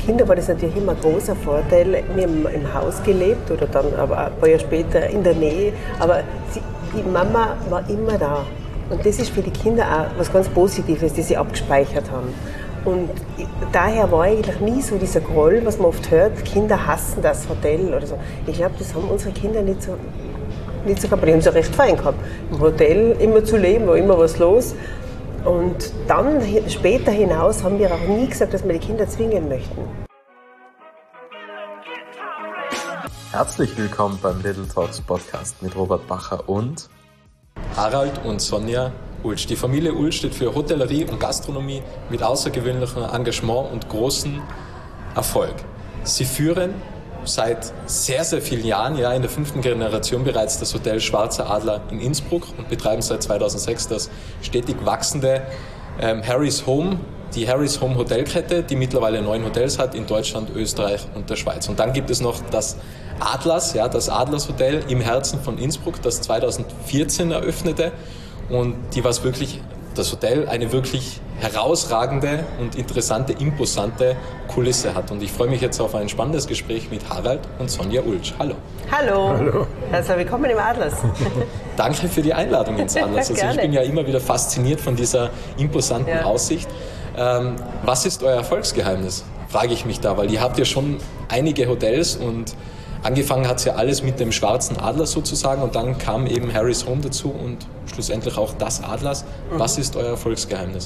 Kinder war das natürlich immer ein großer Vorteil. Wir haben im Haus gelebt oder dann aber ein paar Jahre später in der Nähe. Aber die Mama war immer da. Und das ist für die Kinder auch was ganz Positives, das sie abgespeichert haben. Und daher war eigentlich nie so dieser Groll, was man oft hört, Kinder hassen das Hotel oder so. Ich glaube, das haben unsere Kinder nicht so gehabt. Die haben es ja recht fein gehabt. Im Hotel immer zu leben, war immer was los. Und dann später hinaus haben wir auch nie gesagt, dass wir die Kinder zwingen möchten. Herzlich willkommen beim Little Talks Podcast mit Robert Bacher und Harald und Sonja Ulsch. Die Familie Ulsch steht für Hotellerie und Gastronomie mit außergewöhnlichem Engagement und großem Erfolg. Sie führen seit sehr, sehr vielen Jahren, ja in der 5. Generation bereits, das Hotel Schwarzer Adler in Innsbruck und betreiben seit 2006 das stetig wachsende Harry's Home, die Harry's Home Hotelkette, die mittlerweile 9 Hotels hat in Deutschland, Österreich und der Schweiz. Und dann gibt es noch das Adlers, ja, das Adlers Hotel im Herzen von Innsbruck, das 2014 eröffnete und die was wirklich das Hotel eine wirklich herausragende und interessante, imposante Kulisse hat. Und ich freue mich jetzt auf ein spannendes Gespräch mit Harald und Sonja Ulsch. Hallo. Hallo. Hallo. Also willkommen im Adlers. Danke für die Einladung ins Adlers. Also ich bin ja immer wieder fasziniert von dieser imposanten Aussicht. Was ist euer Erfolgsgeheimnis? Frage ich mich da, weil ihr habt ja schon einige Hotels und angefangen hat es ja alles mit dem Schwarzen Adler sozusagen und dann kam eben Harry's Home dazu und schlussendlich auch das Adlers. Was ist euer Erfolgsgeheimnis?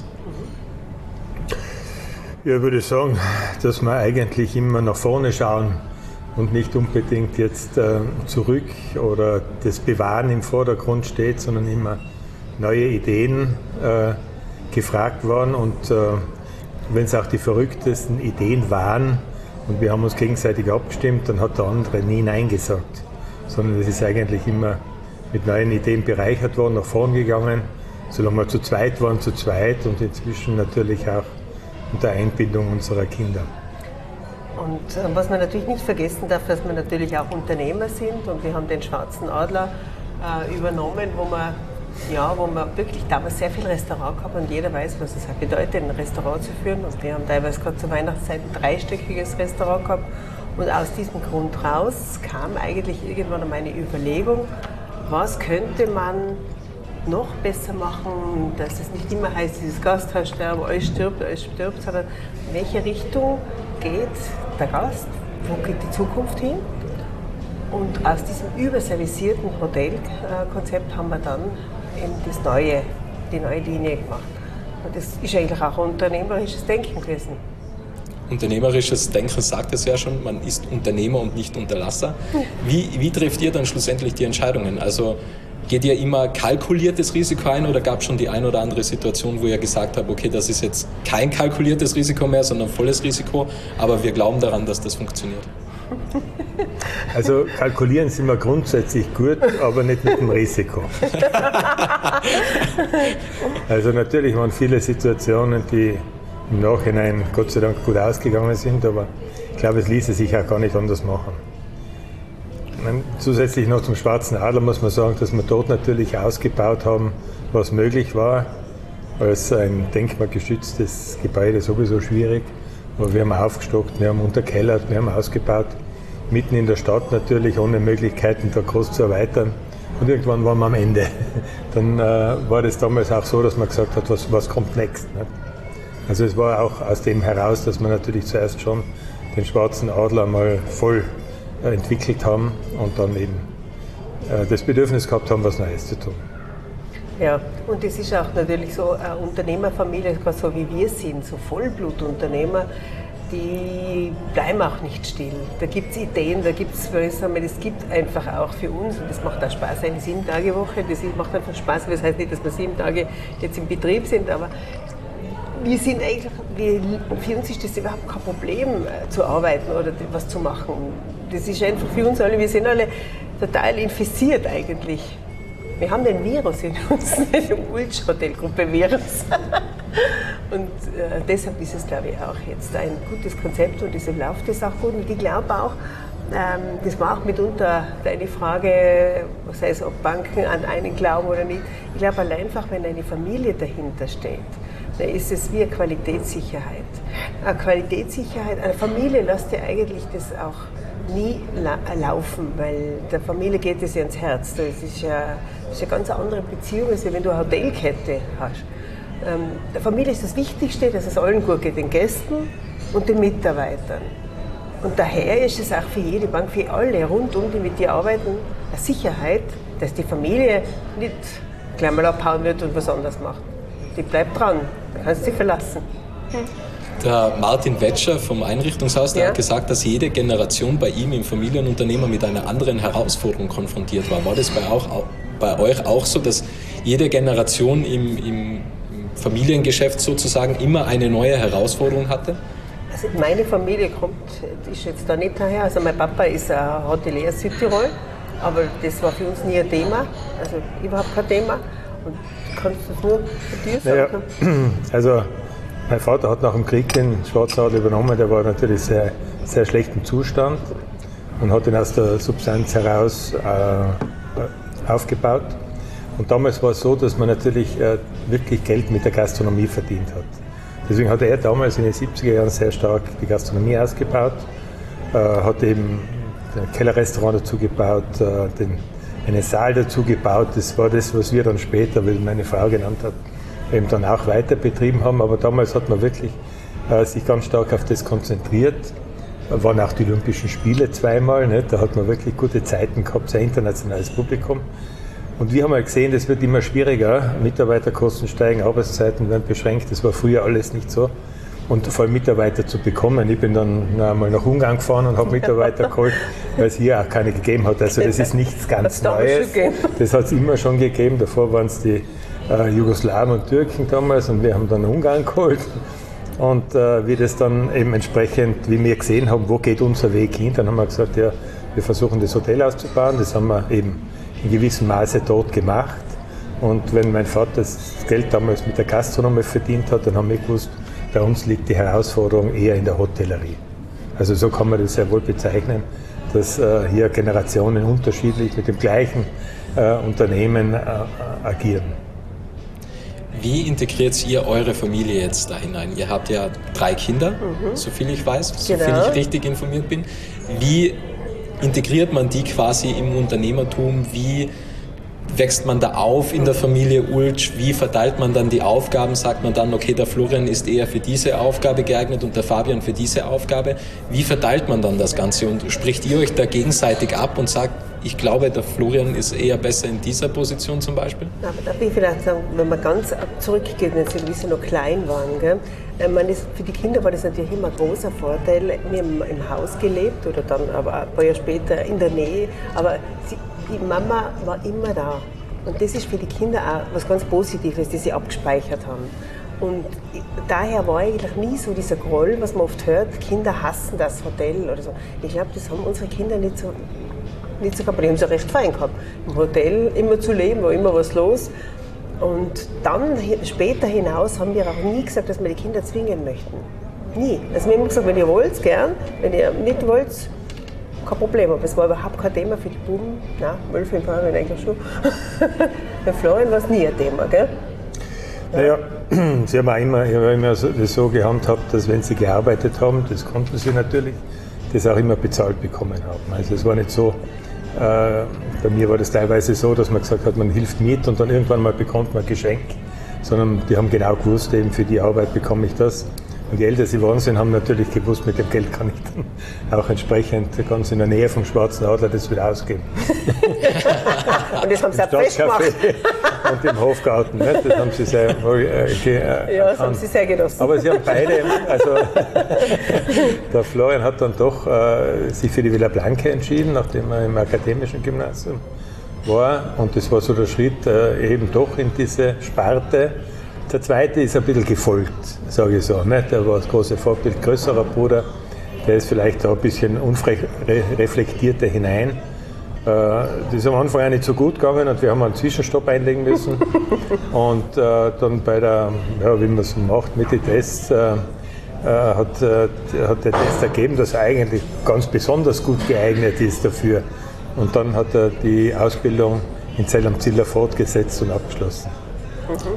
Ja, würde ich sagen, dass wir eigentlich immer nach vorne schauen und nicht unbedingt jetzt zurück oder das Bewahren im Vordergrund steht, sondern immer neue Ideen gefragt waren und wenn es auch die verrücktesten Ideen waren, und wir haben uns gegenseitig abgestimmt, dann hat der andere nie Nein gesagt. Sondern es ist eigentlich immer mit neuen Ideen bereichert worden, nach vorn gegangen. Solange wir zu zweit waren, zu zweit und inzwischen natürlich auch unter Einbindung unserer Kinder. Und was man natürlich nicht vergessen darf, dass wir natürlich auch Unternehmer sind und wir haben den Schwarzen Adler übernommen, wo wir wirklich damals sehr viel Restaurant gehabt und jeder weiß, was es bedeutet, ein Restaurant zu führen. Und wir haben teilweise gerade zur Weihnachtszeit ein 3-stöckiges Restaurant gehabt. Und aus diesem Grund raus kam eigentlich irgendwann meine Überlegung, was könnte man noch besser machen, dass es nicht immer heißt, dieses Gasthaus sterben, alles stirbt, sondern in welche Richtung geht der Gast, wo geht die Zukunft hin? Und aus diesem überservisierten Hotelkonzept haben wir dann eben die neue Linie gemacht. Und das ist eigentlich auch unternehmerisches Denken gewesen. Unternehmerisches Denken sagt es ja schon, man ist Unternehmer und nicht Unterlasser. Wie trifft ihr dann schlussendlich die Entscheidungen? Also geht ihr immer kalkuliertes Risiko ein oder gab es schon die ein oder andere Situation, wo ihr gesagt habt, okay, das ist jetzt kein kalkuliertes Risiko mehr, sondern volles Risiko, aber wir glauben daran, dass das funktioniert? Also kalkulieren sind wir grundsätzlich gut, aber nicht mit dem Risiko. Also natürlich waren viele Situationen, die im Nachhinein Gott sei Dank gut ausgegangen sind, aber ich glaube, es ließe sich auch gar nicht anders machen. Zusätzlich noch zum Schwarzen Adler muss man sagen, dass wir dort natürlich ausgebaut haben, was möglich war. Als ein denkmalgeschütztes Gebäude sowieso schwierig. Aber wir haben aufgestockt, wir haben unterkellert, wir haben ausgebaut. Mitten in der Stadt natürlich, ohne Möglichkeiten da groß zu erweitern. Und irgendwann waren wir am Ende. Dann war das damals auch so, dass man gesagt hat, was kommt next. Ne? Also es war auch aus dem heraus, dass wir natürlich zuerst schon den Schwarzen Adler mal voll entwickelt haben und dann eben das Bedürfnis gehabt haben, was Neues zu tun. Ja, und das ist auch natürlich so eine Unternehmerfamilie, so wie wir sind, so Vollblutunternehmer, die bleiben auch nicht still. Da gibt es Ideen, das gibt einfach auch für uns, und das macht auch Spaß, eine 7-Tage-Woche, das macht einfach Spaß, das heißt nicht, dass wir 7 Tage jetzt im Betrieb sind, aber wir sind eigentlich, für uns ist das überhaupt kein Problem zu arbeiten oder was zu machen. Das ist einfach für uns alle, wir sind alle total infiziert eigentlich. Wir haben den Virus in uns, nicht die Ulsch-Hotelgruppe-Virus. Und deshalb ist es, glaube ich, auch jetzt ein gutes Konzept und deshalb läuft es auch gut. Und ich glaube auch, das war auch mitunter deine Frage, sei es ob Banken an einen glauben oder nicht. Ich glaube allein einfach, wenn eine Familie dahinter steht, dann ist es wie eine Qualitätssicherheit. eine Qualitätssicherheit. Eine Familie lässt ja eigentlich das auch nie laufen, weil der Familie geht es ja ins Herz. Das ist ja eine ganz andere Beziehung, als wenn du eine Hotelkette hast. Der Familie ist das Wichtigste, dass es allen gut geht, den Gästen und den Mitarbeitern. Und daher ist es auch für jede Bank, für alle rundum, die mit dir arbeiten, eine Sicherheit, dass die Familie nicht gleich mal abhauen wird und was anderes macht. Die bleibt dran, da kannst du dich verlassen. Der Martin Wetscher vom Einrichtungshaus, der hat gesagt, dass jede Generation bei ihm im Familienunternehmer mit einer anderen Herausforderung konfrontiert war. War das bei euch auch so, dass jede Generation im Familiengeschäft sozusagen immer eine neue Herausforderung hatte? Also meine Familie ist jetzt da nicht daher. Also mein Papa ist ein Hotelier aus Südtirol, aber das war für uns nie ein Thema, also überhaupt kein Thema. Und du kannst das nur von dir sagen. Naja, also mein Vater hat nach dem Krieg den Schwarzadel übernommen, der war natürlich sehr, sehr schlecht im Zustand und hat ihn aus der Substanz heraus aufgebaut. Und damals war es so, dass man natürlich wirklich Geld mit der Gastronomie verdient hat. Deswegen hat er damals in den 70er Jahren sehr stark die Gastronomie ausgebaut, hat eben ein Kellerrestaurant dazu gebaut, einen Saal dazu gebaut. Das war das, was wir dann später, wie meine Frau genannt hat, eben dann auch weiter betrieben haben. Aber damals hat man wirklich sich ganz stark auf das konzentriert. Waren auch die Olympischen Spiele zweimal, nicht? Da hat man wirklich gute Zeiten gehabt, sehr internationales Publikum. Und wir haben halt gesehen, das wird immer schwieriger. Mitarbeiterkosten steigen, Arbeitszeiten werden beschränkt. Das war früher alles nicht so. Und vor allem Mitarbeiter zu bekommen. Ich bin dann einmal nach Ungarn gefahren und habe Mitarbeiter geholt, weil es hier auch keine gegeben hat. Also das ist nichts ganz Neues. Das hat es immer schon gegeben. Davor waren es die Jugoslawen und Türken damals und wir haben dann Ungarn geholt. Und wir das dann eben entsprechend, wie wir gesehen haben, wo geht unser Weg hin, dann haben wir gesagt, ja, wir versuchen das Hotel auszubauen. Das haben wir eben in gewissem Maße dort gemacht. Und wenn mein Vater das Geld damals mit der Gastronomie verdient hat, dann haben wir gewusst, bei uns liegt die Herausforderung eher in der Hotellerie. Also so kann man das sehr wohl bezeichnen, dass hier Generationen unterschiedlich mit dem gleichen Unternehmen agieren. Wie integriert ihr eure Familie jetzt da hinein? Ihr habt ja 3 Kinder, soviel ich weiß, soviel ich richtig informiert bin. Wie integriert man die quasi im Unternehmertum? Wie wächst man da auf in der Familie Ultsch? Wie verteilt man dann die Aufgaben? Sagt man dann, okay, der Florian ist eher für diese Aufgabe geeignet und der Fabian für diese Aufgabe? Wie verteilt man dann das Ganze und spricht ihr euch da gegenseitig ab und sagt, ich glaube, der Florian ist eher besser in dieser Position zum Beispiel? Aber da will ich vielleicht sagen, wenn man ganz zurückgeht, wenn sie noch klein waren, gell? Für die Kinder war das natürlich immer ein großer Vorteil. Wir haben im Haus gelebt oder dann aber ein paar Jahre später in der Nähe, aber die Mama war immer da. Und das ist für die Kinder auch was ganz Positives, das sie abgespeichert haben. Und daher war eigentlich nie so dieser Groll, was man oft hört, Kinder hassen das Hotel oder so. Ich glaube, das haben unsere Kinder nicht so gehabt. Die haben es ja recht fein gehabt. Im Hotel immer zu leben, war immer was los. Und dann später hinaus haben wir auch nie gesagt, dass wir die Kinder zwingen möchten. Nie. Also wir haben immer gesagt, wenn ihr wollt, gern. Wenn ihr nicht wollt, kein Problem. Aber es war überhaupt kein Thema für die Buben. Nein, Wölfe im Fahrrad eigentlich schon. Bei Florian war es nie ein Thema, gell? Naja, sie haben auch immer das so gehandhabt, dass wenn sie gearbeitet haben, das konnten sie natürlich, das auch immer bezahlt bekommen haben. Also es war nicht so, bei mir war das teilweise so, dass man gesagt hat, man hilft mit und dann irgendwann mal bekommt man ein Geschenk, sondern die haben genau gewusst, eben für die Arbeit bekomme ich das. Und je älter sie geworden sind, haben natürlich gewusst, mit dem Geld kann ich dann auch entsprechend ganz in der Nähe vom Schwarzen Adler das wieder ausgeben. Und das haben sie auch festgemacht. Und im Hofgarten, ne? Das haben sie sehr ja, das haben sie sehr genossen. Aber sie haben beide, also der Florian hat dann doch sich für die Villa Blanca entschieden, nachdem er im akademischen Gymnasium war. Und das war so der Schritt eben doch in diese Sparte. Der zweite ist ein bisschen gefolgt, sage ich so. Ne? Der war das große Vorbild, größerer Bruder. Der ist vielleicht auch ein bisschen unreflektierter hinein. Das ist am Anfang auch nicht so gut gegangen und wir haben einen Zwischenstopp einlegen müssen. Und dann bei der, ja, wie man es macht, mit den Tests, hat der Test ergeben, dass er eigentlich ganz besonders gut geeignet ist dafür. Und dann hat er die Ausbildung in Zell am Ziller fortgesetzt und abgeschlossen.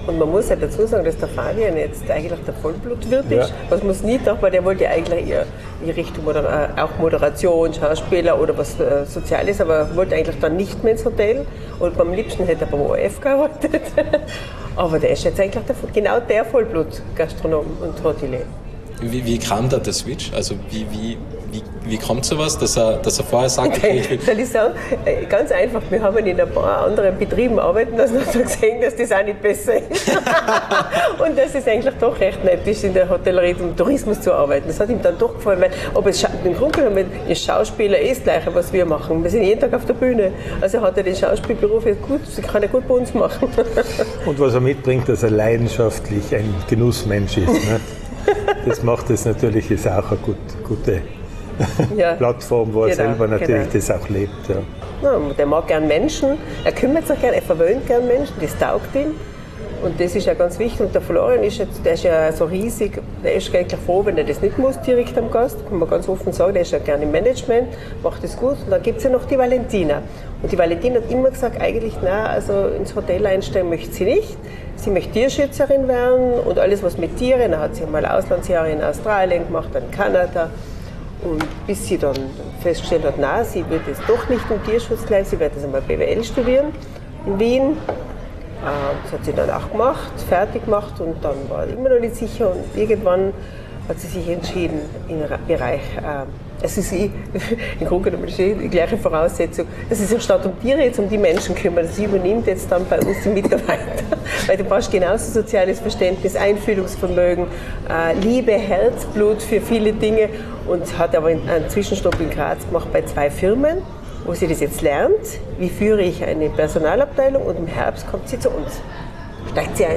Und man muss halt dazu sagen, dass der Fabian jetzt eigentlich der Vollblutwirt ist, was man nie dachte, weil der wollte ja eigentlich eher in Richtung auch Moderation, Schauspieler oder was Soziales, aber wollte eigentlich dann nicht mehr ins Hotel und am liebsten hätte er beim ORF gearbeitet. Aber der ist jetzt eigentlich genau der Vollblut-Gastronom und Hotelier. Wie kam da der Switch? Also wie kommt sowas, dass er vorher sagt, okay, ich will... Soll ich sagen, ganz einfach, wir haben in ein paar anderen Betrieben arbeiten lassen und haben gesehen, dass das auch nicht besser ist. Und dass es eigentlich doch recht nett ist, in der Hotellerie und Tourismus zu arbeiten. Das hat ihm dann doch gefallen, weil im Grunde genommen ist Schauspieler das Gleiche, was wir machen. Wir sind jeden Tag auf der Bühne. Also hat er den Schauspielberuf jetzt gut, kann er gut bei uns machen. Und was er mitbringt, dass er leidenschaftlich ein Genussmensch ist. Ne? Das macht es natürlich, ist auch eine gute Plattform, wo er selber natürlich das auch lebt. Ja. Ja, der mag gern Menschen, er kümmert sich gern, er verwöhnt gern Menschen, das taugt ihm. Und das ist ja ganz wichtig. Und der Florian der ist ja so riesig, der ist eigentlich froh, wenn er das nicht muss, direkt am Gast. Kann man ganz offen sagen, der ist ja gerne im Management, macht das gut. Und dann gibt es ja noch die Valentina. Und die Valentina hat immer gesagt, eigentlich, nein, also ins Hotel einsteigen möchte sie nicht. Sie möchte Tierschützerin werden und alles, was mit Tieren. Dann hat sie mal Auslandsjahre in Australien gemacht, dann in Kanada. Und bis sie dann festgestellt hat, nein, sie wird jetzt doch nicht im Tierschutz bleiben, sie wird jetzt einmal BWL studieren in Wien. Das hat sie dann auch gemacht, fertig gemacht und dann war sie immer noch nicht sicher und irgendwann hat sie sich entschieden im Bereich, es ist im Grunde genommen die gleiche Voraussetzung, dass sie sich statt um Tiere jetzt um die Menschen kümmert. Sie übernimmt jetzt dann bei uns die Mitarbeiter, weil du brauchst genauso soziales Verständnis, Einfühlungsvermögen, Liebe, Herzblut für viele Dinge und hat aber einen Zwischenstopp in Graz gemacht bei 2 Firmen, wo sie das jetzt lernt, wie führe ich eine Personalabteilung und im Herbst kommt sie zu uns, steigt sie ein.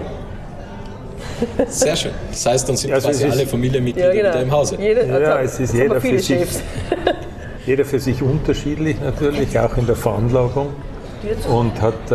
Sehr schön. Das heißt, dann sind quasi alle Familienmitglieder wieder im Hause. Es ist jeder für sich unterschiedlich natürlich, auch in der Veranlagung. Und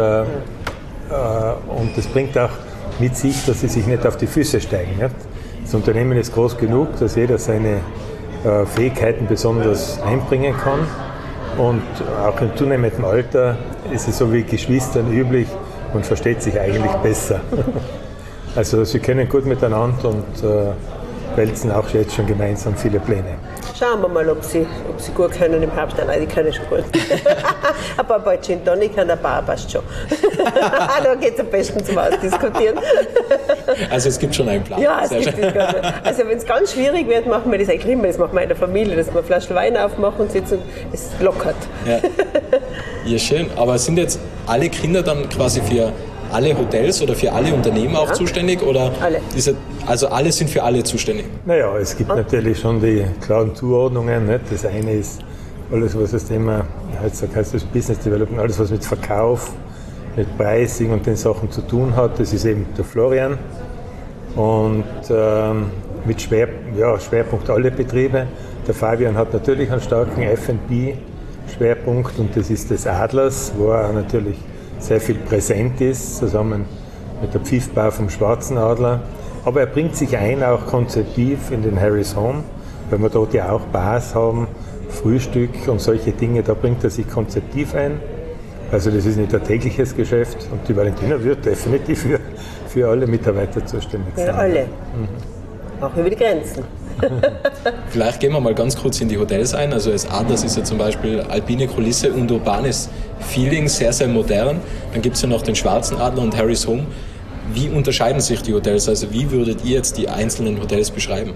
das bringt auch mit sich, dass sie sich nicht auf die Füße steigen. Nicht? Das Unternehmen ist groß genug, dass jeder seine Fähigkeiten besonders einbringen kann. Und auch im zunehmenden Alter ist es so wie Geschwistern üblich, man versteht sich eigentlich besser. Also sie können gut miteinander und wälzen auch jetzt schon gemeinsam viele Pläne. Schauen wir mal, ob sie gut können im Herbst. Nein, die können schon gut. Ein paar Gin Tonic und ein paar passt schon. Da geht es am besten zum Ausdiskutieren. Also es gibt schon einen Plan. Ja, es gibt das Ganze. Also wenn es ganz schwierig wird, machen wir das eigentlich immer. Das machen wir in der Familie, dass wir eine Flasche Wein aufmachen und sitzen und es lockert. Ja, schön. Aber sind jetzt alle Kinder dann quasi für alle Hotels oder für alle Unternehmen auch zuständig? Oder alle. Also alle sind für alle zuständig? Naja, es gibt natürlich schon die klaren Zuordnungen. Nicht? Das eine ist alles, was das Thema, heutzutage heißt das Business Development, alles, was mit Verkauf, mit Pricing und den Sachen zu tun hat, das ist eben der Florian. Und mit Schwerpunkt alle Betriebe. Der Fabian hat natürlich einen starken F&B-Schwerpunkt und das ist des Adlers, wo er natürlich sehr viel präsent ist, zusammen mit der Pfiffbar vom Schwarzen Adler. Aber er bringt sich ein, auch konzeptiv in den Harry's Home, weil wir dort ja auch Bars haben, Frühstück und solche Dinge, da bringt er sich konzeptiv ein. Also das ist nicht ein tägliches Geschäft und die Valentina wird definitiv für alle Mitarbeiter zuständig sein. Für alle, auch über die Grenzen. Vielleicht gehen wir mal ganz kurz in die Hotels ein. Also das Adlers ist ja zum Beispiel alpine Kulisse und urbanes Feeling, sehr, sehr modern. Dann gibt es ja noch den Schwarzen Adler und Harry's Home. Wie unterscheiden sich die Hotels? Also wie würdet ihr jetzt die einzelnen Hotels beschreiben?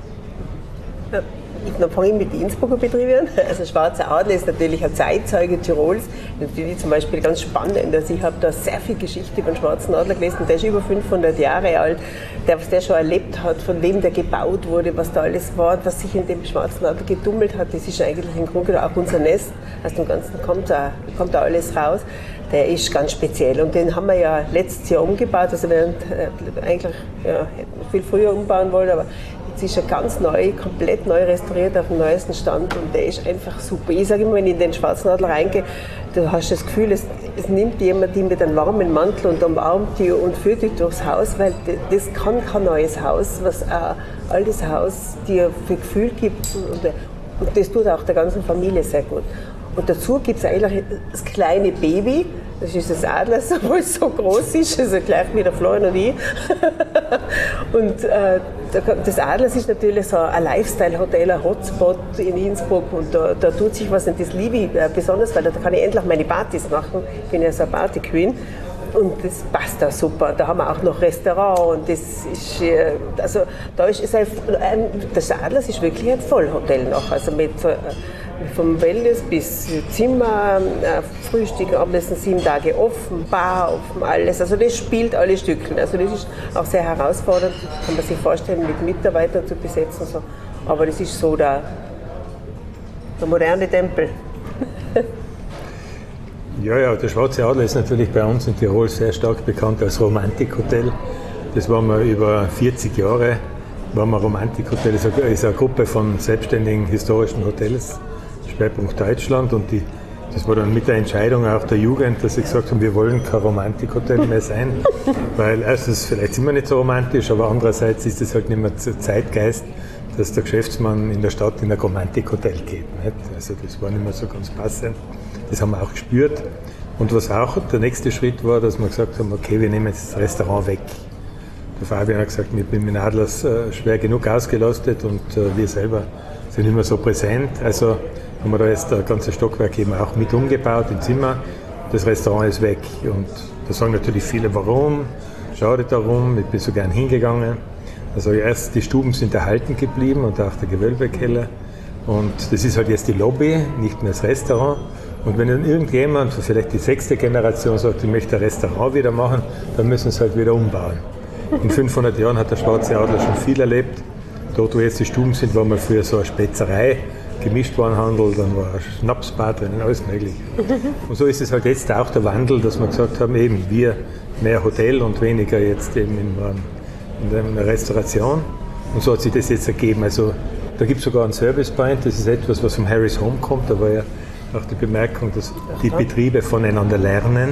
Dann fange ich mit den Innsbrucker Betrieben. Also Schwarzer Adler ist natürlich ein Zeitzeuge Tirols. Natürlich zum Beispiel ganz spannend. Also ich habe da sehr viel Geschichte über den Schwarzen Adler gelesen. Der ist über 500 Jahre alt. Was der schon erlebt hat, von wem der gebaut wurde, was da alles war, was sich in dem Schwarzen Adler getummelt hat, das ist eigentlich im Grunde auch unser Nest. Aus dem Ganzen kommt da alles raus. Der ist ganz speziell und den haben wir ja letztes Jahr umgebaut. Also wir eigentlich hätten viel früher umbauen wollen, aber jetzt ist er ganz neu, komplett neu restauriert auf dem neuesten Stand und der ist einfach super. Ich sage immer, wenn ich in den Schwarzen Adler reingehe, du hast das Gefühl, es nimmt jemand die mit einem warmen Mantel und umarmt die und führt dich durchs Haus, weil das kann kein neues Haus, was ein altes Haus dir für Gefühl gibt und das tut auch der ganzen Familie sehr gut. Und dazu gibt es eigentlich das kleine Baby, Das ist das Adlers, obwohl es so groß ist, also gleich wie der Florian und ich. Und das Adlers ist natürlich so ein Lifestyle-Hotel, ein Hotspot in Innsbruck und da tut sich was und das liebe ich besonders, weil da kann ich endlich meine Partys machen. Ich bin ja so eine Party-Queen. Und das passt da super. Da haben wir auch noch Restaurant und das ist, also da ist es das Adlers ist wirklich ein Vollhotel noch, also mit vom Wellness bis Zimmer, Frühstück, Abendessen 7 Tage offen, Bar offen, alles. Also das spielt alle Stückchen. Also das ist auch sehr herausfordernd, kann man sich vorstellen, mit Mitarbeitern zu besetzen. So. Aber das ist so der moderne Tempel. Ja, der Schwarze Adler ist natürlich bei uns in Tirol sehr stark bekannt als Romantikhotel. Das waren wir über 40 Jahre, Romantikhotel. Das ist eine Gruppe von selbstständigen historischen Hotels, Schwerpunkt Deutschland. Und das war dann mit der Entscheidung auch der Jugend, dass sie gesagt haben, wir wollen kein Romantikhotel mehr sein. Weil erstens, vielleicht sind wir nicht so romantisch, aber andererseits ist es halt nicht mehr Zeitgeist, dass der Geschäftsmann in der Stadt in ein Romantikhotel geht. Nicht? Also das war nicht mehr so ganz passend. Das haben wir auch gespürt. Und was auch der nächste Schritt war, dass wir gesagt haben, okay, wir nehmen jetzt das Restaurant weg. Der Fabian hat gesagt, ich bin mit Adlers schwer genug ausgelastet und wir selber sind nicht mehr so präsent. Also haben wir da jetzt ein ganzes Stockwerk eben auch mit umgebaut im Zimmer. Das Restaurant ist weg. Und da sagen natürlich viele, warum? Schade darum, ich bin so gern hingegangen. Also erst die Stuben sind erhalten geblieben und auch der Gewölbekeller. Und das ist halt jetzt die Lobby, nicht mehr das Restaurant. Und wenn dann irgendjemand, vielleicht die 6. Generation, sagt, ich möchte ein Restaurant wieder machen, dann müssen sie halt wieder umbauen. In 500 Jahren hat der Schwarze Adler schon viel erlebt. Dort, wo jetzt die Stuben sind, war mal früher so eine Spetzerei, Gemischtwarenhandel, dann war ein Schnapsbar drin, alles mögliche. Und so ist es halt jetzt auch der Wandel, dass wir gesagt haben, eben wir mehr Hotel und weniger jetzt eben in der Restauration. Und so hat sich das jetzt ergeben. Also da gibt es sogar einen Service Point, das ist etwas, was vom Harry's Home kommt. Da war ja auch die Bemerkung, dass die Betriebe voneinander lernen,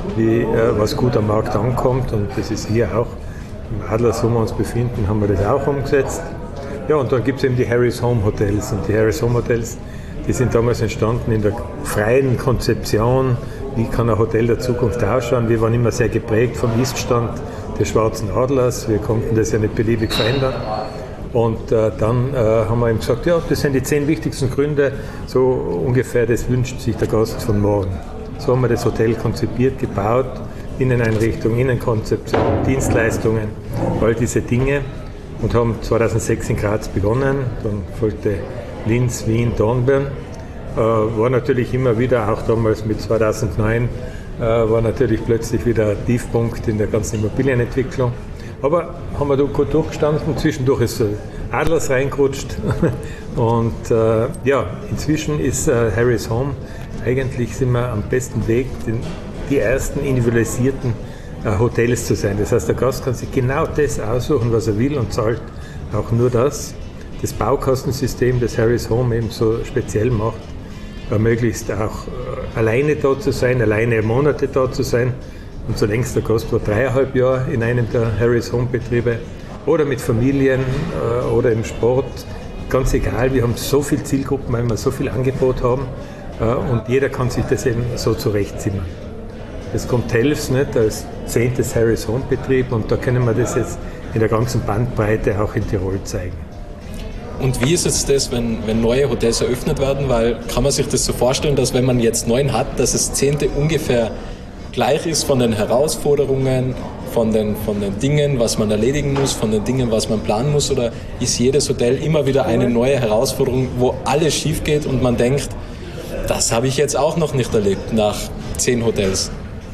was gut am Markt ankommt. Und das ist hier auch im Adlers, wo wir uns befinden, haben wir das auch umgesetzt. Ja, und dann gibt es eben die Harry's Home Hotels. Und die Harry's Home Hotels, die sind damals entstanden in der freien Konzeption. Wie kann ein Hotel der Zukunft ausschauen? Wir waren immer sehr geprägt vom Iststand des Schwarzen Adlers. Wir konnten das ja nicht beliebig verändern. Und dann haben wir ihm gesagt, ja, das sind die 10 wichtigsten Gründe, so ungefähr, das wünscht sich der Gast von morgen. So haben wir das Hotel konzipiert, gebaut, Inneneinrichtung, Innenkonzeption, Dienstleistungen, all diese Dinge und haben 2006 in Graz begonnen, dann folgte Linz, Wien, Dornbirn. War natürlich immer wieder, auch damals mit 2009, war natürlich plötzlich wieder ein Tiefpunkt in der ganzen Immobilienentwicklung. Aber haben wir da gut durchgestanden. Zwischendurch ist Adlers reingerutscht. Und ja, inzwischen ist Harry's Home, eigentlich sind wir am besten Weg, die ersten individualisierten Hotels zu sein. Das heißt, der Gast kann sich genau das aussuchen, was er will und zahlt auch nur das. Das Baukastensystem, das Harry's Home eben so speziell macht, ermöglicht auch alleine da zu sein, alleine Monate da zu sein. Und zulängst der Gast war 3,5 Jahre in einem der Harry's Home Betriebe oder mit Familien oder im Sport. Ganz egal, wir haben so viele Zielgruppen, weil wir so viel Angebot haben und jeder kann sich das eben so zurechtzimmern. Es kommt Telfs nicht als 10. Harry's Home Betrieb und da können wir das jetzt in der ganzen Bandbreite auch in Tirol zeigen. Und wie ist jetzt das, wenn neue Hotels eröffnet werden? Weil kann man sich das so vorstellen, dass wenn man jetzt 9 hat, dass das 10. ungefähr gleich ist von den Herausforderungen, von den Dingen, was man erledigen muss, von den Dingen, was man planen muss? Oder ist jedes Hotel immer wieder eine neue Herausforderung, wo alles schief geht und man denkt, das habe ich jetzt auch noch nicht erlebt nach 10 Hotels?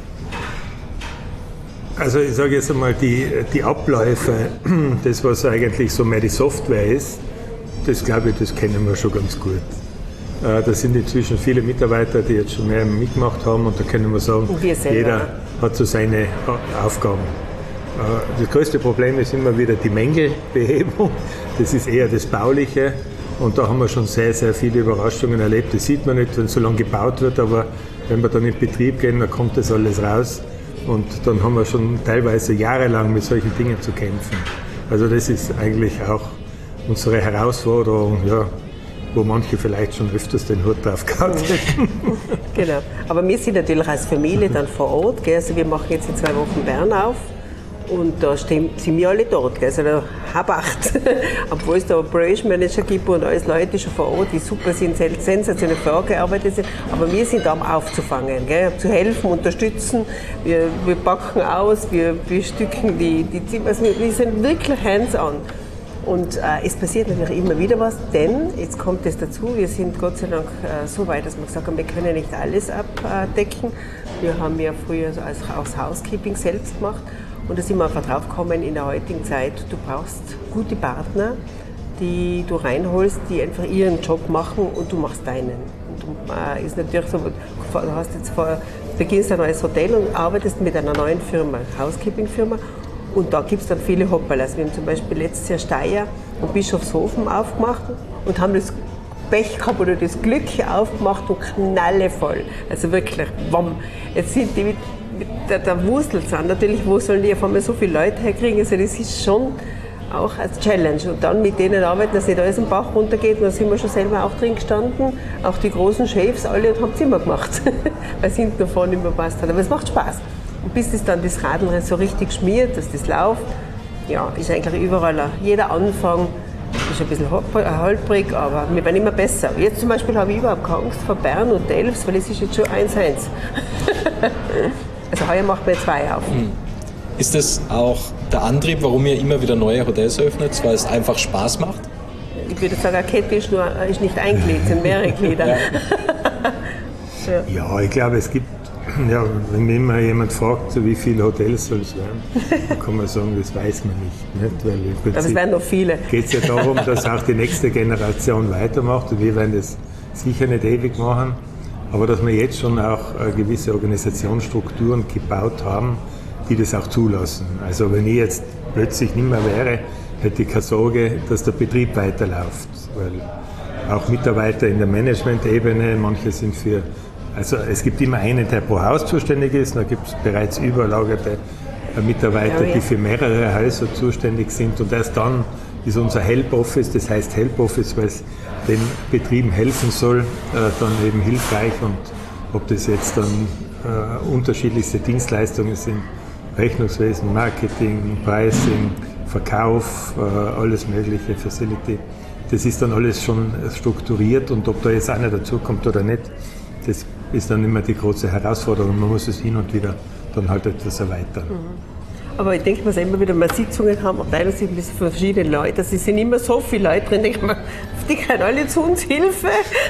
Also ich sage jetzt einmal, die Abläufe, das was eigentlich so mehr die Software ist, das glaube ich, das kennen wir schon ganz gut. Da sind inzwischen viele Mitarbeiter, die jetzt schon mehr mitgemacht haben und da können wir sagen, jeder hat so seine Aufgaben. Das größte Problem ist immer wieder die Mängelbehebung, das ist eher das Bauliche und da haben wir schon sehr, sehr viele Überraschungen erlebt. Das sieht man nicht, wenn so lange gebaut wird, aber wenn wir dann in Betrieb gehen, dann kommt das alles raus und dann haben wir schon teilweise jahrelang mit solchen Dingen zu kämpfen. Also das ist eigentlich auch unsere Herausforderung, ja, wo manche vielleicht schon öfters den Hut drauf gehabt hätten. Genau. Aber wir sind natürlich als Familie dann vor Ort. Gell? Also wir machen jetzt in 2 Wochen Bern auf. Und da sind wir alle dort, gell? Also der Habacht, obwohl es da Operation Manager gibt und alles Leute schon vor Ort, die super sind, sensationell vorgearbeitet sind. Aber wir sind da, um aufzufangen, gell? Zu helfen, unterstützen. Wir packen aus, wir stücken die Zimmer. Also wir sind wirklich hands-on. Und es passiert natürlich immer wieder was, denn jetzt kommt es dazu, wir sind Gott sei Dank so weit, dass wir gesagt haben, wir können nicht alles abdecken. Wir haben ja früher als Housekeeping selbst gemacht. Und da sind wir einfach drauf gekommen, in der heutigen Zeit, du brauchst gute Partner, die du reinholst, die einfach ihren Job machen und du machst deinen. Und ist natürlich so, du beginnst ein neues Hotel und arbeitest mit einer neuen Firma, Housekeeping-Firma. Und da gibt es dann viele Hoppalas. Wir haben zum Beispiel letztes Jahr Steyr und Bischofshofen aufgemacht und haben das Pech gehabt oder das Glück aufgemacht und knallevoll. Also wirklich, wamm. Jetzt sind die mit der Wurzel sind. Natürlich, wo sollen die auf einmal so viele Leute herkriegen? Also das ist schon auch eine Challenge. Und dann mit denen arbeiten, dass nicht alles im Bach runtergeht. Und da sind wir schon selber auch drin gestanden, auch die großen Chefs, alle, und haben Zimmer gemacht, weil es hinten und vorne nicht mehr passt hat. Aber es macht Spaß. Und bis das dann das Radl so richtig schmiert, dass das läuft, ja, ist eigentlich überall, jeder Anfang ist ein bisschen holprig, aber wir werden immer besser. Jetzt zum Beispiel habe ich überhaupt keine Angst vor Bern und Delfs, weil es ist jetzt schon 1-1. Also heuer macht man 2 auf. Ist das auch der Antrieb, warum ihr immer wieder neue Hotels eröffnet, weil es einfach Spaß macht? Ich würde sagen, eine Kette ist nicht ein Glied, es sind mehrere Glieder. Ja, ich glaube, es gibt, ja, wenn mich immer jemand fragt, so wie viele Hotels soll es werden, dann kann man sagen, das weiß man nicht. Weil im Prinzip aber es werden noch viele. Geht es ja darum, dass auch die nächste Generation weitermacht und wir werden das sicher nicht ewig machen. Aber dass wir jetzt schon auch gewisse Organisationsstrukturen gebaut haben, die das auch zulassen. Also wenn ich jetzt plötzlich nicht mehr wäre, hätte ich keine Sorge, dass der Betrieb weiterläuft. Weil auch Mitarbeiter in der Management-Ebene, manche sind also es gibt immer einen, der pro Haus zuständig ist, da gibt es bereits überlagerte Mitarbeiter, die für mehrere Häuser zuständig sind. Und erst dann ist unser Help Office, das heißt Help Office, weil es den Betrieben helfen soll, dann eben hilfreich. Und ob das jetzt dann unterschiedlichste Dienstleistungen sind, Rechnungswesen, Marketing, Pricing, Verkauf, alles mögliche, Facility, das ist dann alles schon strukturiert. Und ob da jetzt einer dazukommt oder nicht, das ist dann immer die große Herausforderung. Man muss es hin und wieder dann halt etwas erweitern. Aber ich denke, was immer wieder mal Sitzungen haben, Abteilungen sind mit verschiedenen Leuten, also es sind immer so viele Leute drin, denke ich mir, die können alle zu uns Hilfe.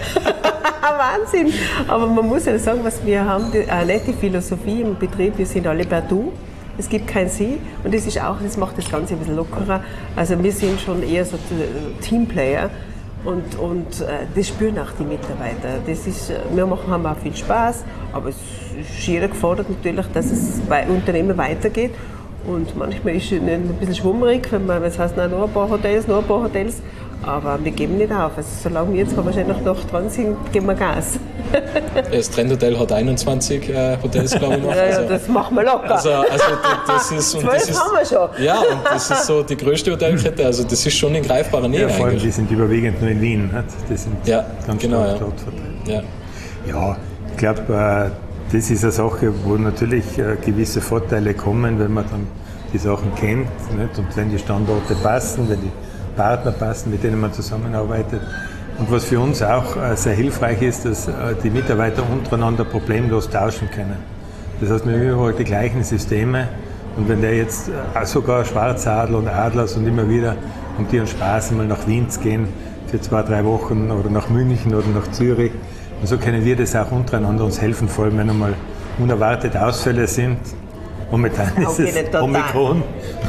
Wahnsinn! Aber man muss ja sagen, was wir haben, eine nette Philosophie im Betrieb, wir sind alle per Du. Es gibt kein Sie und das macht das Ganze ein bisschen lockerer. Also wir sind schon eher so Teamplayer. Und das spüren auch die Mitarbeiter. Wir haben auch viel Spaß, aber es ist jeder gefordert natürlich, dass es bei Unternehmen weitergeht. Und manchmal ist es ein bisschen schwummerig, wenn es heißt, noch ein paar Hotels. Aber wir geben nicht auf. Also, solange wir jetzt wahrscheinlich noch dran sind, geben wir Gas. Das Trendhotel hat 21 Hotels, glaube ich, noch. Ja, das machen wir locker. Also das ist, 12 haben wir schon. Ja, und das ist so die größte Hotelkette. Also das ist schon in greifbarer Nähe. Ja, vor allem, die sind überwiegend nur in Wien. Die sind ganz stark dort vertreten. Ja, ich glaube, das ist eine Sache, wo natürlich gewisse Vorteile kommen, wenn man dann die Sachen kennt. Nicht? Und wenn die Standorte passen, wenn die Partner passen, mit denen man zusammenarbeitet. Und was für uns auch sehr hilfreich ist, dass die Mitarbeiter untereinander problemlos tauschen können. Das heißt, wir haben überall die gleichen Systeme. Und wenn der jetzt sogar Schwarzadler und Adlers und immer wieder haben die einen Spaß, mal nach Wien zu gehen für 2-3 Wochen oder nach München oder nach Zürich. Und so können wir das auch untereinander uns helfen, vor allem wenn einmal unerwartete Ausfälle sind. Momentan ist es Omikron.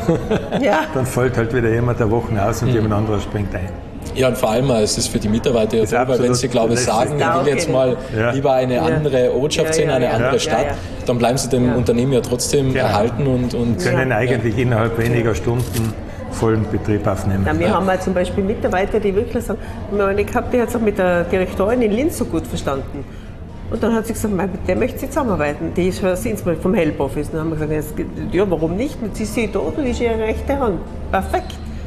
Ja. Dann fällt halt wieder jemand der Wochen aus und jemand anderes springt ein. Ja, und vor allem, es ist für die Mitarbeiter ja toll, weil wenn sie, glaube ich, sagen, ich will jetzt mal lieber eine andere Ortschaft sehen, eine andere Stadt, dann bleiben sie dem Unternehmen ja trotzdem erhalten und können eigentlich innerhalb weniger Stunden vollen Betrieb aufnehmen. Ja, wir haben halt zum Beispiel Mitarbeiter, die wirklich sagen, ich habe die jetzt auch mit der Direktorin in Linz so gut verstanden. Und dann hat sie gesagt, mit der möchte sie zusammenarbeiten. Die ist vom Help Office. Dann haben wir gesagt, ja, warum nicht? Sie ist dort und ist ihre rechte Hand. Perfekt.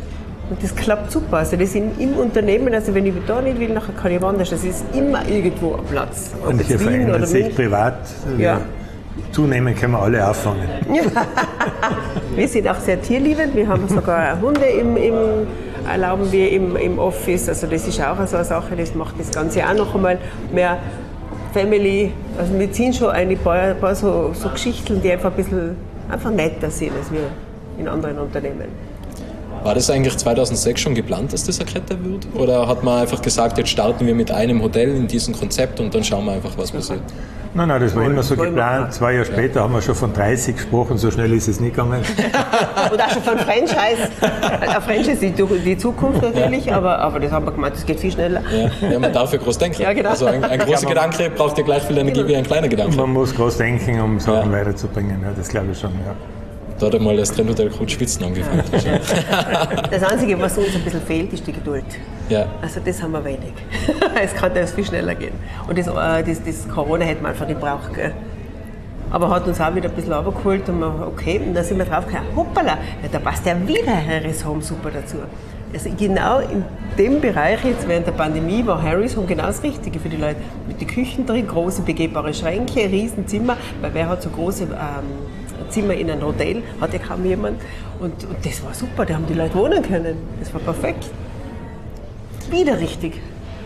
Und das klappt super. Also das im Unternehmen, also wenn ich da nicht will, nachher kann ich woanders. Das ist immer irgendwo ein Platz. Und hier verändert sich privat. Ja. Zunehmend können wir alle auffangen. Wir sind auch sehr tierliebend. Wir haben sogar Hunde erlauben wir im Office. Also das ist auch so eine Sache, das macht das Ganze auch noch einmal mehr Family. Also wir ziehen schon ein paar so Geschichten, die einfach ein bisschen netter sind als wir in anderen Unternehmen. War das eigentlich 2006 schon geplant, dass das eine Kette wird? Oder hat man einfach gesagt, jetzt starten wir mit einem Hotel in diesem Konzept und dann schauen wir einfach, was passiert? Nein, das war immer so geplant. 2 Jahre später haben wir schon von 30 gesprochen, so schnell ist es nicht gegangen. Und auch schon von Franchise. Ein Franchise ist die Zukunft natürlich, aber das haben wir gemeint, das geht viel schneller. Ja, man darf ja groß denken. Ja, genau. Also ein großer Gedanke braucht ja gleich viel Energie wie ein kleiner Gedanke. Man muss groß denken, um Sachen weiterzubringen, ja, das glaube ich schon. Ja. Da hat einmal das Trendhotel Coach Schwitzen angefangen. Das Einzige, was uns ein bisschen fehlt, ist die Geduld. Ja. Also das haben wir wenig. Es kann das viel schneller gehen. Und das Corona hätte man einfach nicht gebraucht. Gell? Aber hat uns auch wieder ein bisschen runtergeholt und dann sind wir draufgekommen, hoppala, ja, da passt ja wieder Harry's Home super dazu. Also genau in dem Bereich jetzt während der Pandemie war Harry's Home genau das Richtige für die Leute. Mit den Küchen drin, große begehbare Schränke, Riesenzimmer, weil wer hat so große Zimmer in einem Hotel, hat ja kaum jemand. Und das war super, da haben die Leute wohnen können. Das war perfekt. Wieder richtig.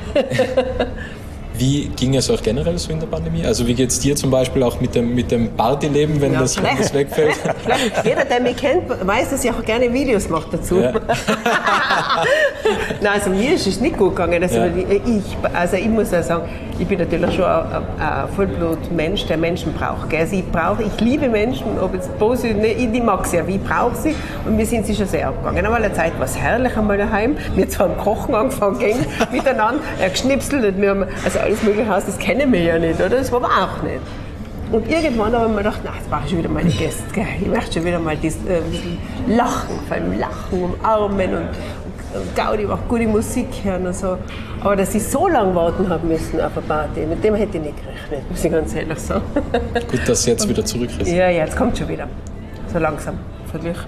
Wie ging es euch generell so in der Pandemie? Also wie geht es dir zum Beispiel auch mit dem Partyleben, wenn das wegfällt? Jeder, der mich kennt, weiß, dass ich auch gerne Videos mache dazu. Ja. Nein, also mir ist es nicht gut gegangen. Also, ich muss ja sagen, ich bin natürlich schon ein Vollblut-Mensch, der Menschen braucht. Also ich liebe Menschen, ob jetzt positiv, ich mag sie, aber ich brauche sie. Und mir sind sie schon sehr abgegangen. Einmal eine Zeit war es herrlich, einmal daheim. Wir zwar am Kochen angefangen, miteinander, geschnipselt. Und wir haben alles mögliche Haus, das kennen wir ja nicht, oder? Das war aber auch nicht. Und irgendwann habe ich mir gedacht, jetzt brauche ich schon wieder meine Gäste. Gell? Ich möchte schon wieder mal ein bisschen lachen, vor allem lachen, umarmen und Gaudi, auch gute Musik hören und so. Aber dass ich so lange warten habe müssen auf eine Party, mit dem hätte ich nicht gerechnet, muss ich ganz ehrlich sagen. Gut, dass sie jetzt wieder zurück ist. Ja, jetzt kommt schon wieder. So langsam, vergleich.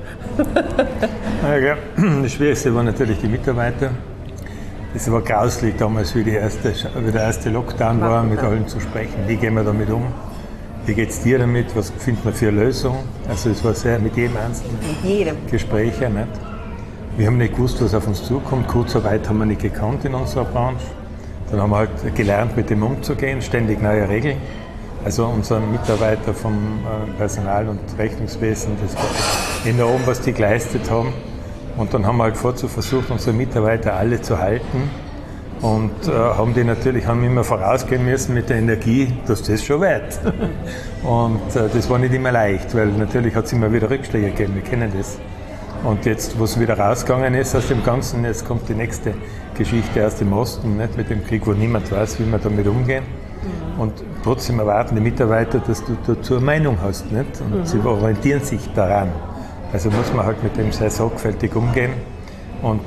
Das Schwierigste waren natürlich die Mitarbeiter. Es war grauslich damals, wie der erste Lockdown war, mit allen zu sprechen. Wie gehen wir damit um? Wie geht es dir damit? Was findet man für eine Lösung? Also es war sehr mit jedem einzelnen Gespräche. Nicht? Wir haben nicht gewusst, was auf uns zukommt. Kurzarbeit haben wir nicht gekannt in unserer Branche. Dann haben wir halt gelernt, mit dem umzugehen, ständig neue Regeln. Also unsere Mitarbeiter vom Personal- und Rechnungswesen, das war enorm, was die geleistet haben. Und dann haben wir halt versucht, unsere Mitarbeiter alle zu halten und haben immer vorausgehen müssen mit der Energie, dass das schon weit. Und das war nicht immer leicht, weil natürlich hat es immer wieder Rückschläge gegeben, wir kennen das. Und jetzt, wo es wieder rausgegangen ist aus dem Ganzen, jetzt kommt die nächste Geschichte aus dem Osten, nicht mit dem Krieg, wo niemand weiß, wie wir damit umgehen. Und trotzdem erwarten die Mitarbeiter, dass du dazu eine Meinung hast, nicht? Und sie orientieren sich daran. Also muss man halt mit dem sehr sorgfältig umgehen. Und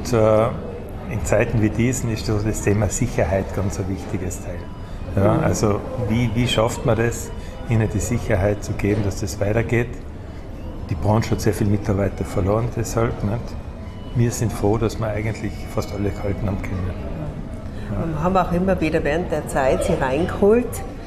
in Zeiten wie diesen ist das Thema Sicherheit ganz ein wichtiges Teil. Ja, also wie schafft man das, ihnen die Sicherheit zu geben, dass das weitergeht? Die Branche hat sehr viele Mitarbeiter verloren, deshalb nicht. Wir sind froh, dass wir eigentlich fast alle gehalten haben können. Ja. Wir haben auch immer wieder während der Zeit sie reingeholt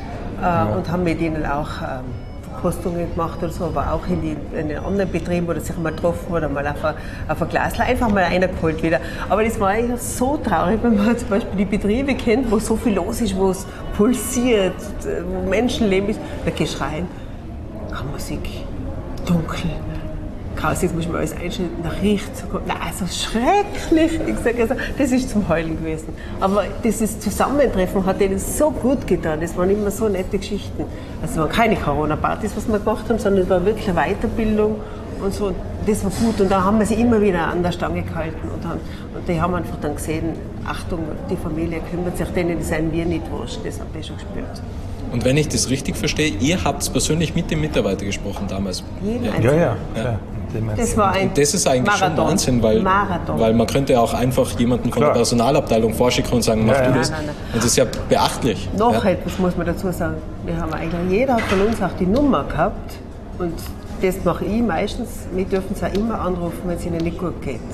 und haben mit ihnen auch Verkostungen gemacht oder so, aber auch in den anderen Betrieben, wo sie sich mal getroffen oder mal auf ein Glas einfach mal einer geholt wieder. Aber das war eigentlich so traurig, wenn man zum Beispiel die Betriebe kennt, wo so viel los ist, wo es pulsiert, wo Menschenleben ist, da gehst du rein, keine Musik, dunkel. Kraus, jetzt muss ich mir alles einschalten, da riecht es so gut. Nein, so schrecklich. Ich sage also, das ist zum Heulen gewesen. Aber dieses Zusammentreffen hat denen so gut getan. Das waren immer so nette Geschichten. Also es waren keine Corona-Partys, was wir gemacht haben, sondern es war wirklich eine Weiterbildung und so. Das war gut. Und da haben wir sie immer wieder an der Stange gehalten. Und die haben einfach dann gesehen, Achtung, die Familie kümmert sich, denen seien wir nicht wurscht. Das haben wir schon gespürt. Und wenn ich das richtig verstehe, ihr habt persönlich mit dem Mitarbeiter gesprochen damals? Ja. Das war ein das ist eigentlich Marathon. schon Wahnsinn, weil man könnte auch einfach jemanden von der Personalabteilung vorschicken und sagen, mach du das. Nein. Und das ist ja beachtlich. Noch etwas muss man dazu sagen. Wir haben eigentlich, jeder hat von uns auch die Nummer gehabt und das mache ich meistens. Wir dürfen es auch immer anrufen, wenn es ihnen nicht gut geht.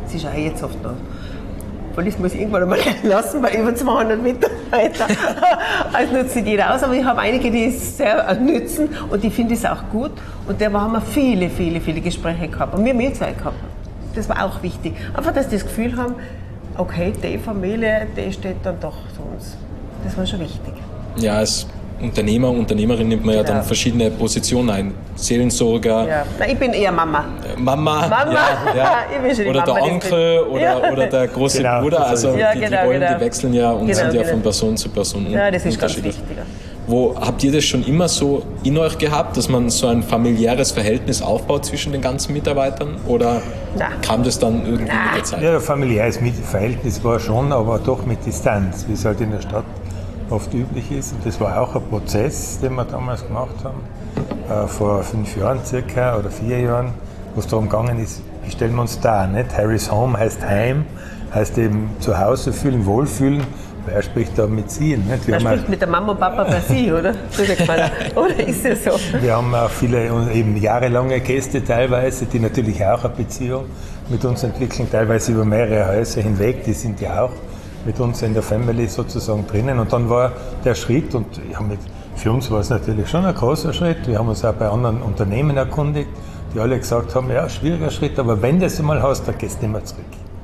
Das ist auch jetzt oft noch. Weil das muss ich irgendwann einmal lassen, bei über 200 Mitarbeitern. Also nutzt nicht jeder aus, aber ich habe einige, die es sehr nützen und die finden es auch gut. Und da haben wir viele Gespräche gehabt. Und wir haben Zeit gehabt. Das war auch wichtig. Einfach, dass sie das Gefühl haben, okay, die Familie, die steht dann doch zu uns. Das war schon wichtig. Ja, als Unternehmer, Unternehmerin nimmt man ja dann verschiedene Positionen ein. Seelensorger. Ja. Nein, ich bin eher Mama. Mama. Ja. Ich bin schon die oder Mama, der Onkel oder der große Bruder. Also die Rollen, die wechseln ja und sind ja von Person zu Person ja, das ist ganz unterschiedlich. wichtig. Wo habt ihr das schon immer so in euch gehabt, dass man so ein familiäres Verhältnis aufbaut zwischen den ganzen Mitarbeitern? Oder kam das dann irgendwie mit der Zeit? Ja, familiäres Verhältnis war schon, aber doch mit Distanz, wie es halt in der Stadt oft üblich ist. Und das war auch ein Prozess, den wir damals gemacht haben, vor 5 Jahren circa oder 4 Jahren, wo es darum gegangen ist, wie stellen wir uns da, nicht? Harry's Home heißt Heim, heißt eben zu Hause fühlen, wohlfühlen. Wer spricht da mit Sie? Nicht? Wer spricht mit der Mama und Papa bei Sie, oder? Oder ist es so? Wir haben auch viele eben jahrelange Gäste teilweise, die natürlich auch eine Beziehung mit uns entwickeln, teilweise über mehrere Häuser hinweg, die sind ja auch mit uns in der Family sozusagen drinnen. Und dann war der Schritt, und für uns war es natürlich schon ein großer Schritt, wir haben uns auch bei anderen Unternehmen erkundigt, die alle gesagt haben, ja, schwieriger Schritt, aber wenn du es einmal hast, dann gehst du nicht mehr zurück.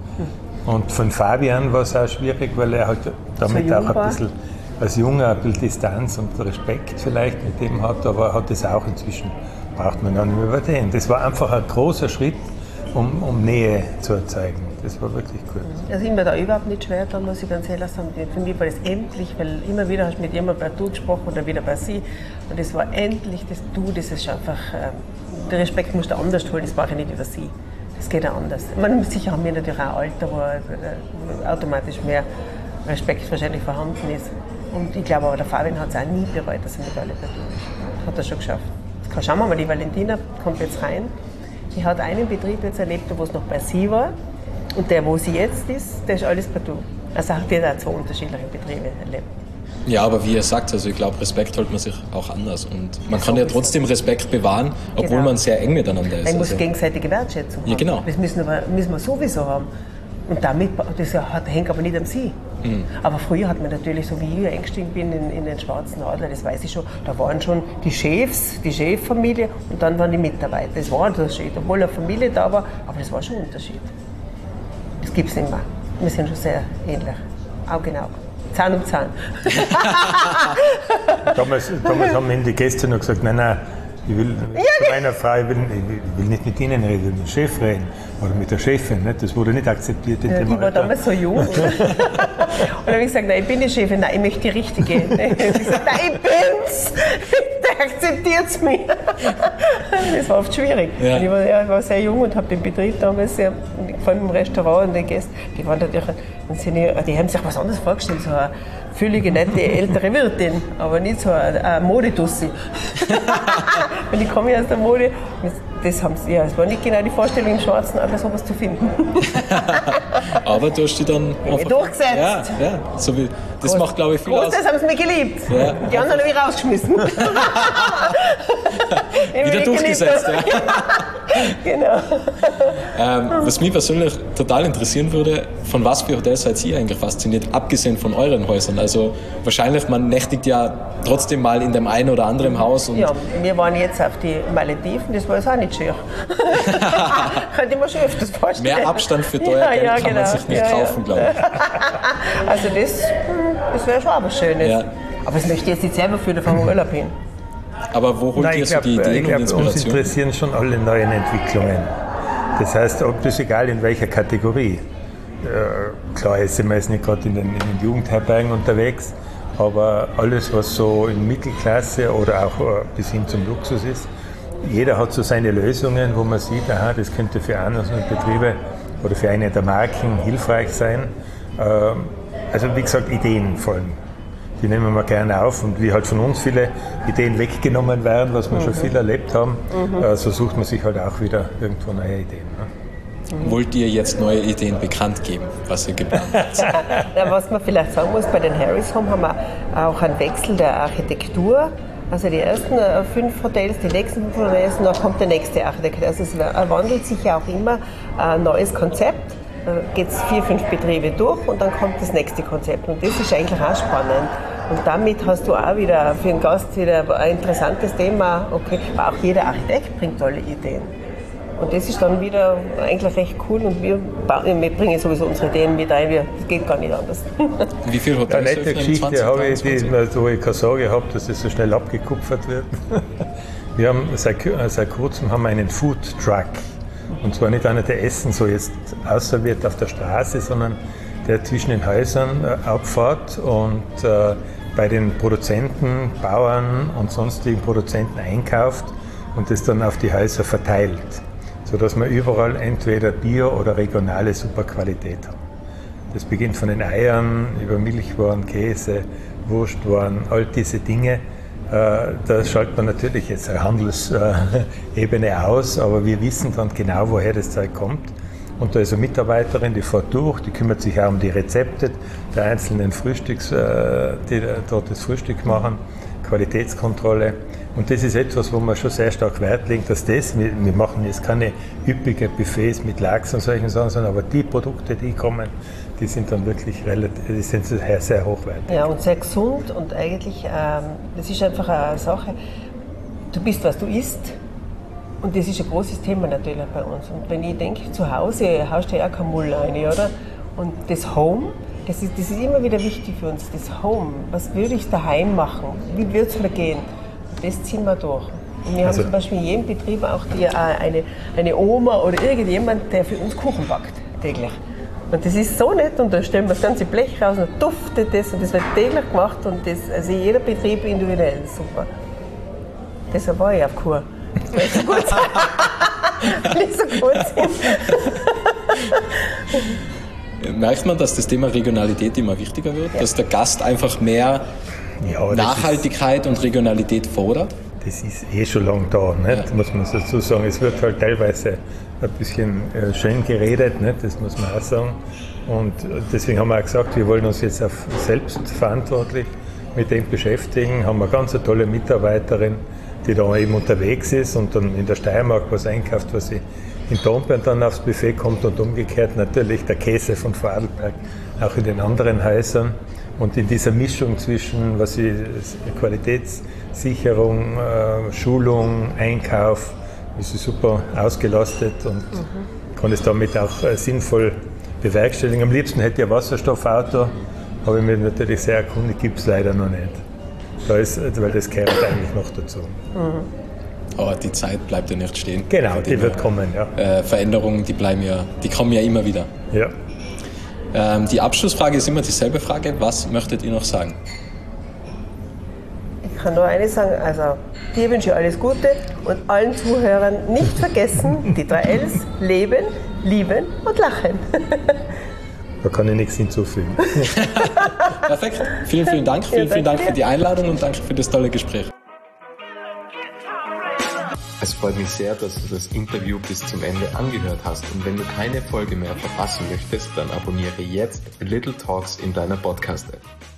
Und von Fabian war es auch schwierig, weil er halt damit so auch ein bisschen als Junger ein bisschen Distanz und Respekt vielleicht mit dem hat, aber hat es auch inzwischen, braucht man ja nicht mehr über den. Das war einfach ein großer Schritt, um Nähe zu erzeugen. Das war wirklich gut. Also ich mir da überhaupt nicht schwer, da muss ich ganz ehrlich sagen. Für mich war das endlich, weil immer wieder hast du mit jemandem bei Du gesprochen oder wieder bei Sie. Und das war endlich das Du, das ist einfach, der Respekt musst du anders holen, das brauche ich nicht über Sie. Das geht auch anders. Sicher haben wir natürlich auch ein Alter, wo automatisch mehr Respekt wahrscheinlich vorhanden ist. Und ich glaube aber, der Fabian hat es auch nie bereut, dass er mit alle bei Du ist. Hat er schon geschafft. Jetzt schauen wir mal, die Valentina kommt jetzt rein. Die hat einen Betrieb jetzt erlebt, wo es noch bei Sie war. Und der, wo sie jetzt ist, der ist alles bei Du. Also die hat auch 2 unterschiedliche Betriebe erlebt. Ja, aber wie ihr sagt, also ich glaube, Respekt holt man sich auch anders. Und man kann ja trotzdem Respekt bewahren, obwohl man sehr eng miteinander ist. Man muss gegenseitige Wertschätzung haben. Ja, genau. Das müssen wir sowieso haben. Und damit, das hängt aber nicht an Sie. Mhm. Aber früher hat man natürlich, so wie ich eingestiegen bin in den Schwarzen Adler, das weiß ich schon, da waren schon die Chefs, die Cheffamilie und dann waren die Mitarbeiter. Das war ein Unterschied, obwohl eine Familie da war, aber das war schon ein Unterschied. Das gibt es nicht mehr. Wir sind schon sehr ähnlich. Auge in Auge. Zahn um Zahn. Damals haben mir die Gäste noch gesagt, nein, ich will zu meiner Frau, ich will nicht mit Ihnen reden, ich will mit dem Chef reden oder mit der Chefin. Nicht? Das wurde nicht akzeptiert in dem Die war damals so jung. Und dann habe ich gesagt, nein, ich bin die Chefin, nein, ich möchte die Richtige. Und ich habe gesagt, nein, ich bin's. Der akzeptiert es mir. Das war oft schwierig. Ja. Ich war sehr jung und habe den Betrieb damals, vor allem im Restaurant, und die Gäste, die waren natürlich, die haben sich was anderes vorgestellt, so eine füllige, nette, ältere Wirtin, aber nicht so eine Modetussi. Und ich komme ja aus der Mode, das war nicht genau die Vorstellung im Schwarzen Adler, sowas zu finden. Aber du hast die dann einfach durchgesetzt. Ja, so wie, das macht, glaube ich, viel aus. Das haben sie mir geliebt. Ja. Die anderen habe ich rausgeschmissen. Wieder durchgesetzt, ja. Genau. Was mich persönlich total interessieren würde, von was für Hotels seid ihr eigentlich fasziniert, abgesehen von euren Häusern? Also wahrscheinlich, man nächtigt ja trotzdem mal in dem einen oder anderen Haus. Und ja, wir waren jetzt auf die Malediven, das war jetzt auch nicht schön. Könnte ich mir schon öfters vorstellen. Mehr Abstand für teuer Geld kann man sich nicht kaufen, glaube ich. Also das wäre schon auch was Schönes. Ja. Aber das möchte ich jetzt nicht selber führen vom Urlaub hin. Aber wo holt ihr so die Ideen und Inspiration? Uns interessieren schon alle neuen Entwicklungen. Das heißt, ob das egal in welcher Kategorie. Klar sind wir jetzt nicht gerade in den Jugendherbergen unterwegs, aber alles, was so in Mittelklasse oder auch bis hin zum Luxus ist, jeder hat so seine Lösungen, wo man sieht, aha, das könnte für andere Betriebe oder für eine der Marken hilfreich sein. Also wie gesagt, Ideen vor allem. Die nehmen wir gerne auf und wie halt von uns viele Ideen weggenommen werden, was wir schon viel erlebt haben, so sucht man sich halt auch wieder irgendwo neue Ideen. Ne? Wollt ihr jetzt neue Ideen bekannt geben, was ihr geplant habt? Ja, was man vielleicht sagen muss, bei den Harry's Home haben wir auch einen Wechsel der Architektur. Also die ersten 5 Hotels, die nächsten 5 Hotels, und dann kommt der nächste Architekt. Also es wandelt sich ja auch immer ein neues Konzept. geht es 4, 5 Betriebe durch und dann kommt das nächste Konzept. Und das ist eigentlich auch spannend. Und damit hast du auch wieder für den Gast wieder ein interessantes Thema. Okay, aber auch jeder Architekt bringt tolle Ideen. Und das ist dann wieder eigentlich recht cool und wir bringen sowieso unsere Ideen mit ein, das geht gar nicht anders. Wie viel Hotels? Eine nette Geschichte habe ich, wo ich keine Sorge habe, dass das so schnell abgekupfert wird. Wir haben seit kurzem haben wir einen Food Truck. Und zwar nicht einer, der Essen so jetzt ausserviert auf der Straße, sondern der zwischen den Häusern abfährt und bei den Produzenten, Bauern und sonstigen Produzenten einkauft und das dann auf die Häuser verteilt, sodass wir überall entweder Bio- oder regionale Superqualität haben. Das beginnt von den Eiern über Milchwaren, Käse, Wurstwaren, all diese Dinge. Da schaltet man natürlich jetzt eine Handelsebene aus, aber wir wissen dann genau, woher das Zeug kommt. Und da ist eine Mitarbeiterin, die fährt durch, die kümmert sich auch um die Rezepte der einzelnen die dort das Frühstück machen, Qualitätskontrolle. Und das ist etwas, wo man schon sehr stark Wert legt, dass wir machen jetzt keine üppigen Buffets mit Lachs und solchen Sachen, sondern aber die Produkte, die kommen, die sind dann wirklich die sind sehr, sehr hochwertig. Ja, und sehr gesund und eigentlich, das ist einfach eine Sache, du bist, was du isst. Und das ist ein großes Thema natürlich bei uns. Und wenn ich denke, zu Hause haust du ja auch kein Müll rein, oder? Und das Home, das ist immer wieder wichtig für uns. Das Home, was würde ich daheim machen? Wie würde es mir gehen? Und das ziehen wir durch. Und wir haben zum Beispiel in jedem Betrieb auch eine Oma oder irgendjemand, der für uns Kuchen backt, täglich. Und das ist so nett und da stellen wir das ganze Blech raus und dann duftet das und das wird täglich gemacht und das, also jeder Betrieb individuell, super. Deshalb war ich auf Kur. Weil so gut nicht so gut sind. Merkt man, dass das Thema Regionalität immer wichtiger wird? Ja. Dass der Gast einfach mehr Nachhaltigkeit und Regionalität fordert? Das ist schon lange da, nicht? Ja. Muss man dazu sagen. Es wird halt teilweise ein bisschen schön geredet, nicht? Das muss man auch sagen. Und deswegen haben wir auch gesagt, wir wollen uns jetzt selbstverantwortlich mit dem beschäftigen. Haben wir ganz eine tolle Mitarbeiterin, die da eben unterwegs ist und dann in der Steiermark was einkauft, was sie in Dornbirn dann aufs Buffet kommt und umgekehrt natürlich der Käse von Vorarlberg auch in den anderen Häusern. Und in dieser Mischung zwischen Qualitätssicherung, Schulung, Einkauf, ist sie super ausgelastet und kann es damit auch sinnvoll bewerkstelligen. Am liebsten hätte ich ein Wasserstoffauto, habe ich mich natürlich sehr erkundigt, gibt es leider noch nicht. Weil das gehört eigentlich noch dazu. Aber die Zeit bleibt ja nicht stehen. Genau, die wird kommen, ja. Veränderungen, die kommen ja immer wieder. Ja. Die Abschlussfrage ist immer dieselbe Frage. Was möchtet ihr noch sagen? Ich kann nur eines sagen, also dir wünsche ich alles Gute und allen Zuhörern nicht vergessen, die 3 Ls, leben, lieben und lachen. Da kann ich nichts hinzufügen. Perfekt. Vielen Dank. Vielen Dank für die Einladung und danke für das tolle Gespräch. Es freut mich sehr, dass du das Interview bis zum Ende angehört hast. Und wenn du keine Folge mehr verpassen möchtest, dann abonniere jetzt Little Talks in deiner Podcast-App.